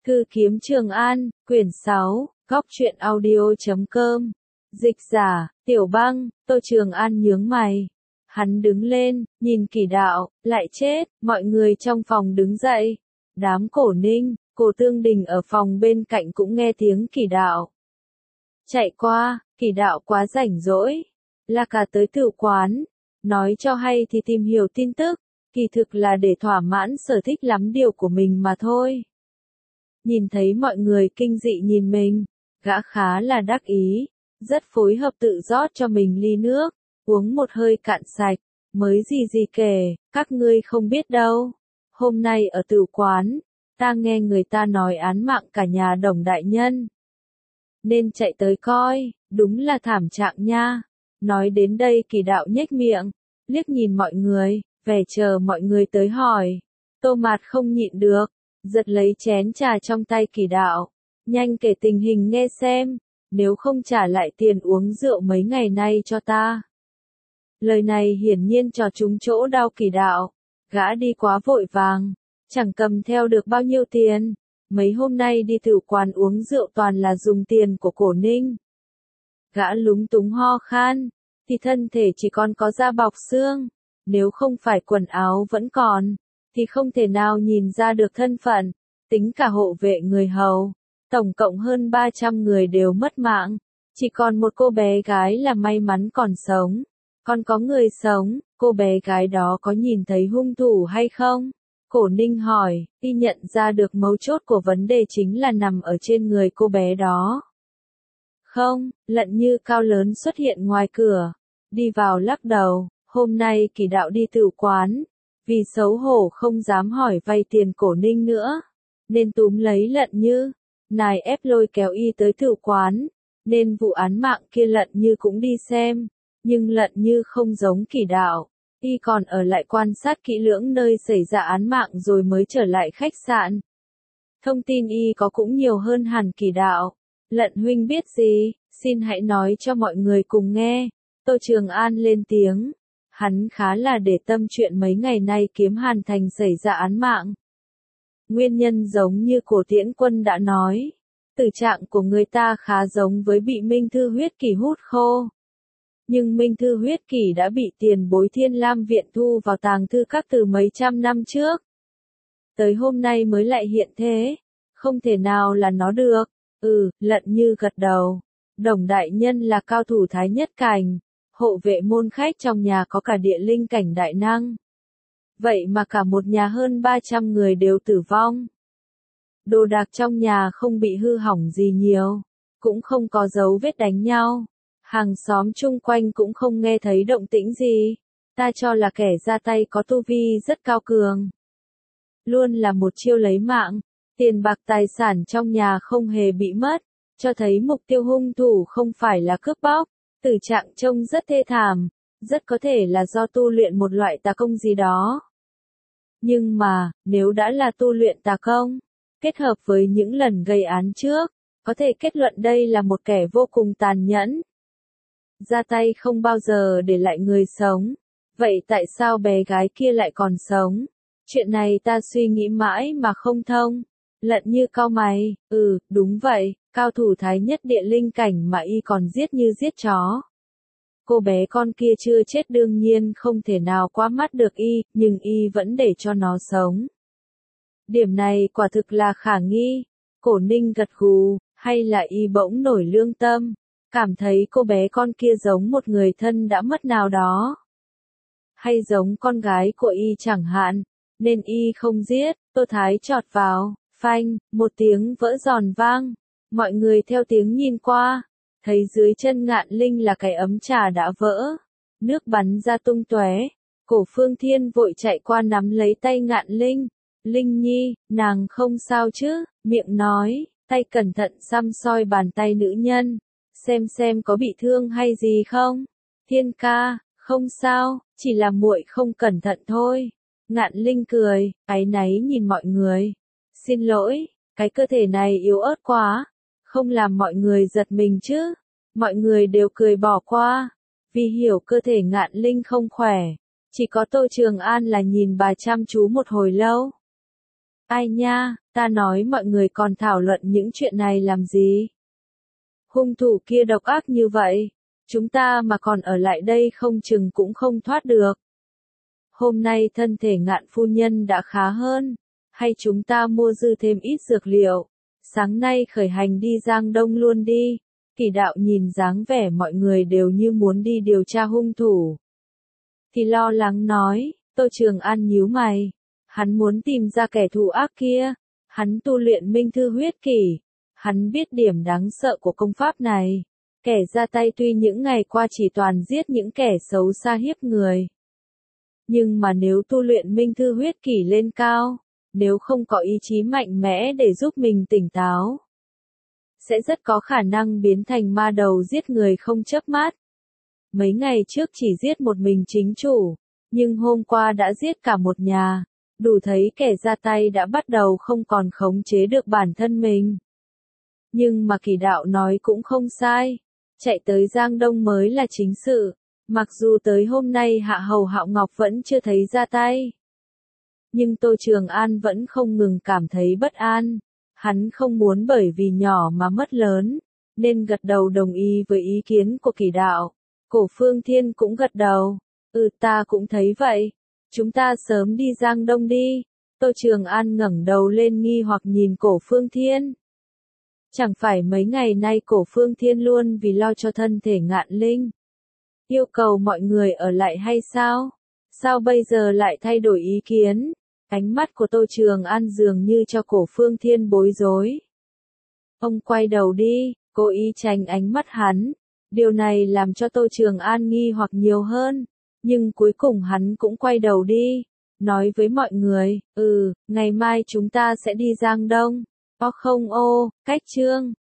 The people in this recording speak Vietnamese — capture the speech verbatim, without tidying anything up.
Thư kiếm Trường An, quyển sáu, góc truyện audio chấm com. Dịch giả, Tiểu Băng. Tô Trường An nhướng mày. Hắn đứng lên, nhìn Kỷ Đạo, lại chết, mọi người trong phòng đứng dậy. Đám Cổ Ninh, Cổ Tương Đình ở phòng bên cạnh cũng nghe tiếng Kỷ Đạo. Chạy qua, Kỷ Đạo quá rảnh rỗi. Là cả tới tử quán. Nói cho hay thì tìm hiểu tin tức, kỳ thực là để thỏa mãn sở thích lắm điều của mình mà thôi. Nhìn thấy mọi người kinh dị nhìn mình, gã khá là đắc ý, rất phối hợp tự rót cho mình ly nước, uống một hơi cạn sạch, mới gì gì kể, các ngươi không biết đâu. Hôm nay ở tử quán, ta nghe người ta nói án mạng cả nhà Đồng đại nhân. Nên chạy tới coi, đúng là thảm trạng nha. Nói đến đây Kỷ Đạo nhếch miệng, liếc nhìn mọi người, vẻ chờ mọi người tới hỏi. Tô Mạt không nhịn được, giật lấy chén trà trong tay Kỷ Đạo, nhanh kể tình hình nghe xem, nếu không trả lại tiền uống rượu mấy ngày nay cho ta. Lời này hiển nhiên trò trúng chỗ đau Kỷ Đạo, gã đi quá vội vàng, chẳng cầm theo được bao nhiêu tiền, mấy hôm nay đi tử quán uống rượu toàn là dùng tiền của Cổ Ninh. Gã lúng túng ho khan, thì thân thể chỉ còn có da bọc xương, nếu không phải quần áo vẫn còn, thì không thể nào nhìn ra được thân phận, tính cả hộ vệ người hầu, tổng cộng hơn ba trăm người đều mất mạng, chỉ còn một cô bé gái là may mắn còn sống, còn có người sống, cô bé gái đó có nhìn thấy hung thủ hay không? Cổ Ninh hỏi, y nhận ra được mấu chốt của vấn đề chính là nằm ở trên người cô bé đó. Không, Lận Như cao lớn xuất hiện ngoài cửa, đi vào lắc đầu, hôm nay Kỷ Đạo đi tử quán, vì xấu hổ không dám hỏi vay tiền Cổ Ninh nữa, nên túm lấy Lận Như, nài ép lôi kéo y tới tử quán, nên vụ án mạng kia Lận Như cũng đi xem, nhưng Lận Như không giống Kỷ Đạo, y còn ở lại quan sát kỹ lưỡng nơi xảy ra án mạng rồi mới trở lại khách sạn. Thông tin y có cũng nhiều hơn hẳn Kỷ Đạo. Lận huynh biết gì, xin hãy nói cho mọi người cùng nghe. Tô Trường An lên tiếng. Hắn khá là để tâm chuyện mấy ngày nay Kiếm Hàn Thành xảy ra án mạng. Nguyên nhân giống như Cổ Tiễn Quân đã nói. Tử trạng của người ta khá giống với bị Minh Thư Huyết Kỷ hút khô. Nhưng Minh Thư Huyết Kỷ đã bị tiền bối Thiên Lam Viện thu vào tàng thư các từ mấy trăm năm trước. Tới hôm nay mới lại hiện thế. Không thể nào là nó được. Ừ, Lận Như gật đầu. Đồng đại nhân là cao thủ thái nhất cảnh. Hộ vệ môn khách trong nhà có cả địa linh cảnh đại năng. Vậy mà cả một nhà hơn ba trăm người đều tử vong. Đồ đạc trong nhà không bị hư hỏng gì nhiều. Cũng không có dấu vết đánh nhau. Hàng xóm chung quanh cũng không nghe thấy động tĩnh gì. Ta cho là kẻ ra tay có tu vi rất cao cường. Luôn là một chiêu lấy mạng. Tiền bạc tài sản trong nhà không hề bị mất. Cho thấy mục tiêu hung thủ không phải là cướp bóc. Tử trạng trông rất thê thảm. Rất có thể là do tu luyện một loại tà công gì đó. Nhưng mà, nếu đã là tu luyện tà công, kết hợp với những lần gây án trước, có thể kết luận đây là một kẻ vô cùng tàn nhẫn. Ra tay không bao giờ để lại người sống. Vậy tại sao bé gái kia lại còn sống? Chuyện này ta suy nghĩ mãi mà không thông. Lận Như cau mày, ừ, đúng vậy, cao thủ thái nhất địa linh cảnh mà y còn giết như giết chó. Cô bé con kia chưa chết đương nhiên không thể nào qua mắt được y, nhưng y vẫn để cho nó sống. Điểm này quả thực là khả nghi. Cổ Ninh gật gù, hay là y bỗng nổi lương tâm, cảm thấy cô bé con kia giống một người thân đã mất nào đó. Hay giống con gái của y chẳng hạn, nên y không giết. Tô Thái chọt vào, phanh, một tiếng vỡ giòn vang. Mọi người theo tiếng nhìn qua, thấy dưới chân Ngạn Linh là cái ấm trà đã vỡ. Nước bắn ra tung tóe. Cổ Phương Thiên vội chạy qua nắm lấy tay Ngạn Linh. Linh Nhi, nàng không sao chứ, miệng nói, tay cẩn thận xăm soi bàn tay nữ nhân. Xem xem có bị thương hay gì không? Thiên ca, không sao, chỉ là muội không cẩn thận thôi. Ngạn Linh cười, áy náy nhìn mọi người. Xin lỗi, cái cơ thể này yếu ớt quá. Không làm mọi người giật mình chứ. Mọi người đều cười bỏ qua. Vì hiểu cơ thể Ngạn Linh không khỏe. Chỉ có Tô Trường An là nhìn bà chăm chú một hồi lâu. Ai nha, ta nói mọi người còn thảo luận những chuyện này làm gì? Hung thủ kia độc ác như vậy, chúng ta mà còn ở lại đây không chừng cũng không thoát được. Hôm nay thân thể Ngạn phu nhân đã khá hơn, hay chúng ta mua dư thêm ít dược liệu, sáng nay khởi hành đi Giang Đông luôn đi. Kỷ đạo nhìn dáng vẻ mọi người đều như muốn đi điều tra hung thủ. Thì lo lắng nói, Tô Trường An nhíu mày, hắn muốn tìm ra kẻ thù ác kia, hắn tu luyện minh thư huyết kỷ, hắn biết điểm đáng sợ của công pháp này. Kẻ ra tay tuy những ngày qua chỉ toàn giết những kẻ xấu xa hiếp người. Nhưng mà nếu tu luyện minh thư huyết kỷ lên cao, nếu không có ý chí mạnh mẽ để giúp mình tỉnh táo, sẽ rất có khả năng biến thành ma đầu giết người không chớp mắt. Mấy ngày trước chỉ giết một mình chính chủ, nhưng hôm qua đã giết cả một nhà, đủ thấy kẻ ra tay đã bắt đầu không còn khống chế được bản thân mình. Nhưng mà Kỷ đạo nói cũng không sai, chạy tới Giang Đông mới là chính sự, mặc dù tới hôm nay Hạ Hầu Hạo Ngọc vẫn chưa thấy ra tay. Nhưng Tô Trường An vẫn không ngừng cảm thấy bất an. Hắn không muốn bởi vì nhỏ mà mất lớn, nên gật đầu đồng ý với ý kiến của Kỷ đạo. Cổ Phương Thiên cũng gật đầu, ừ ta cũng thấy vậy, chúng ta sớm đi Giang Đông đi. Tô Trường An ngẩng đầu lên nghi hoặc nhìn Cổ Phương Thiên. Chẳng phải mấy ngày nay Cổ Phương Thiên luôn vì lo cho thân thể Ngạn Linh, yêu cầu mọi người ở lại hay sao? Sao bây giờ lại thay đổi ý kiến? Ánh mắt của Tô Trường An dường như cho Cổ Phương Thiên bối rối. Ông quay đầu đi, cố ý tránh ánh mắt hắn. Điều này làm cho Tô Trường An nghi hoặc nhiều hơn. Nhưng cuối cùng hắn cũng quay đầu đi. Nói với mọi người, ừ, ngày mai chúng ta sẽ đi Giang Đông. Có không ô, cách chương.